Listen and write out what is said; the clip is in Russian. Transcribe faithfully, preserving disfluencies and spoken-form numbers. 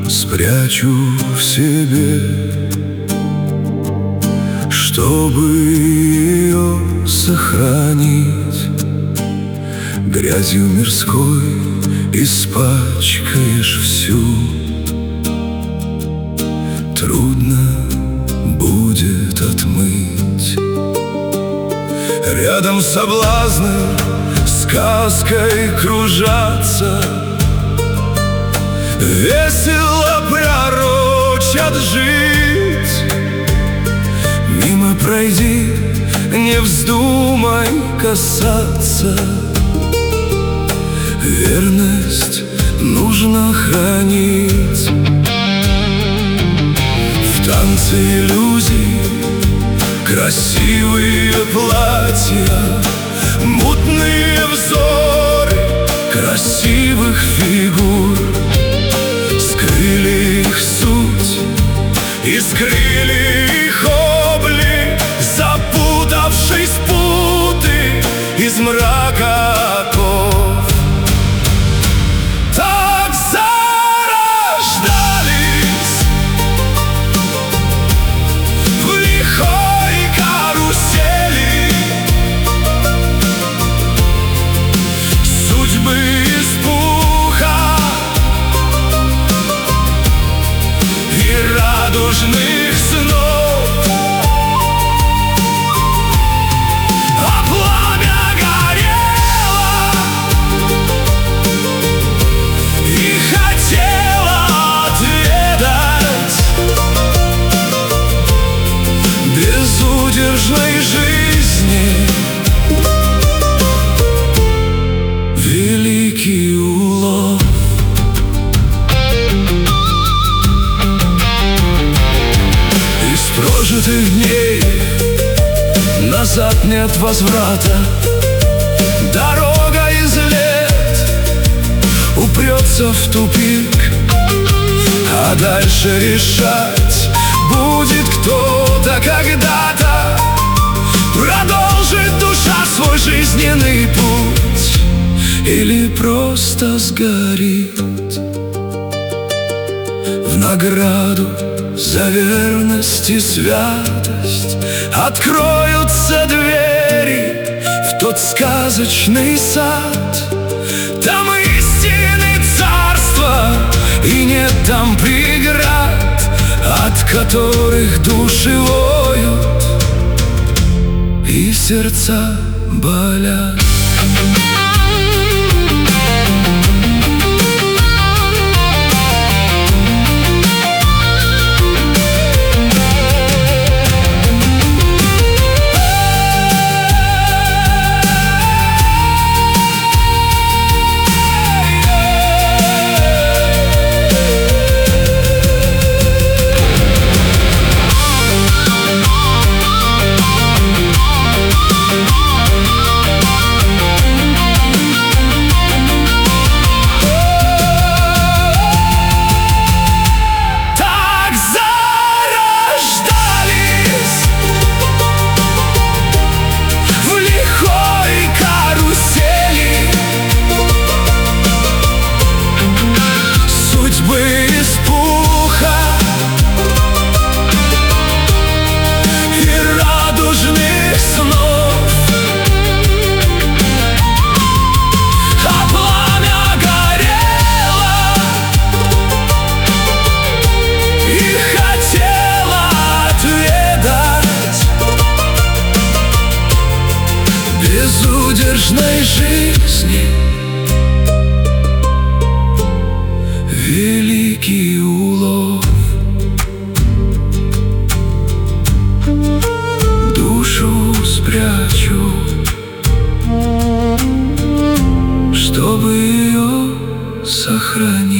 спрячу в себе, чтобы ее сохранить. Грязью мирской испачкаешь всю, трудно будет отмыть. Рядом соблазны сказкой кружатся, весело пророчат жить. Мимо пройди, не вздумай касаться. Верность нужно хранить. В танце иллюзий красивые платья, мутные взоры красивых фигур скрыли их суть и скрыли их облик, запутавшись в путы из мрака оков. Так зарождались в лихой карусели судьбы из пуха и радужных снов. А пламя горело и хотело отведать безудержной жизни великий улов. Из прожитых дней назад нет возврата. Дорога из лет упрется в тупик, а дальше решать будет кто-то когда-то. Продолжит душа свой жизненный путь или просто сгорит. В награду за верность и святость откроются двери в тот сказочный сад. Там истины царства, и нет там преград, от которых души воют и сердца болят. Безудержной жизни великий улов. Душу спрячу, чтобы ее сохранить.